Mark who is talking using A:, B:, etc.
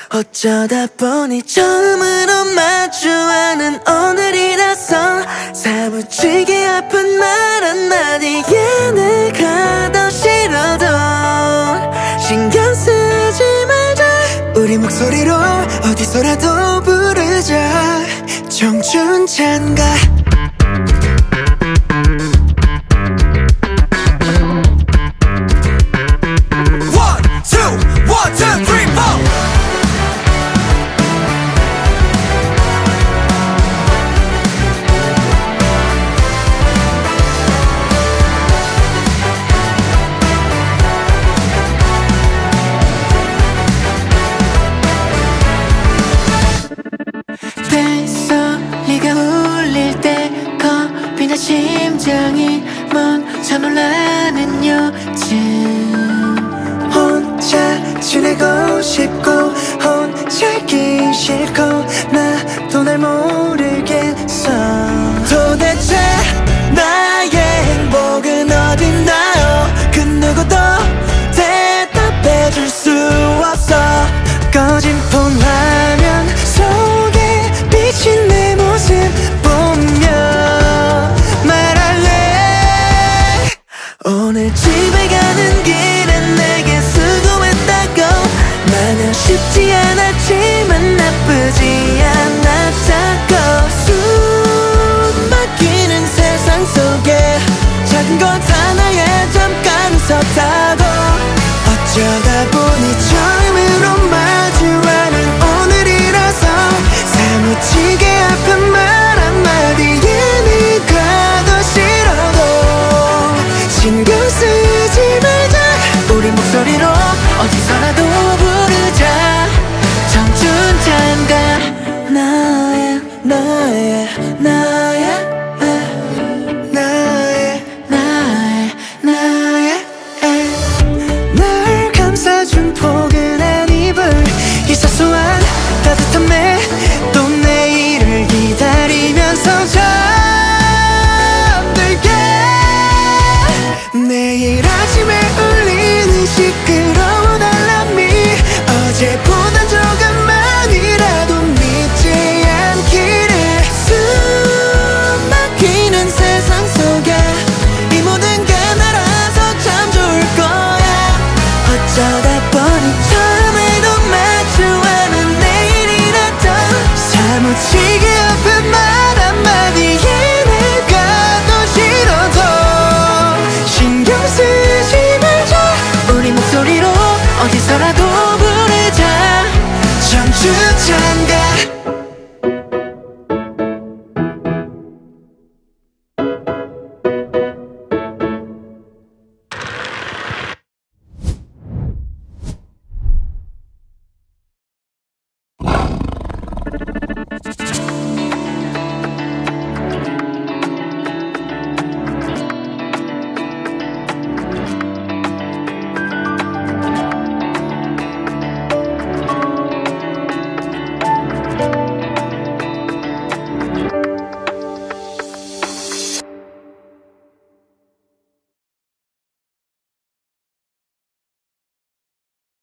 A: 어쩌다 보니 처음으로 마주하는 오늘이라서 사무치게 아픈 말 한마디에 내가 더 싫어도 신경 쓰지 말자. 우리 목소리로 어디서라도 부르자. 청춘찬가. 벨소리가 울릴 때 겁이나 심장이 멈춰 놀라는 요즘 혼자 지내고 싶고 혼자 있기 싫고 나도 날 모르겠어. 도대체 나의 행복은 어딨나요? 그 누구도 대답해줄 수 없어. 꺼진 폰 화면 속에 비친 내 모습 보며 말할래. 오늘 집에 가는 길에 내게 수고했다고. 마냥 쉽지 않았지만 나쁘지 않았다고. 숨 막히는 세상 속에 작은 것 하나에 잠깐 웃었다고. 어쩌다 보니 처음으로 마주하는 오늘이라서 사무치게 아픈 말 한마디에 네가 더 싫어도 신경 쓰지 말자. 우리 목소리로 어디서라도 부르자. 청춘찬가. 나의 나의 나의 나의 나의 나의 날 감싸준 포근한 이불. 이 사소한 따뜻함에 또 내일을 기다리면서 잠들게. 내일 아침에 울리는 시끄러운 알람이 어제보다 조금만이라도 믿지 않기를. 숨 막히는 세상 속에 이 모든 게 날아서 참 좋을 거야. 어쩌다 보니 처음에도 마주하는 내일이라도 사무치게 아픈 말 한마디에 내가 더 싫어도 신경 쓰지 말자. 우리 목소리로 어디서라도 부르자. 청춘찬가.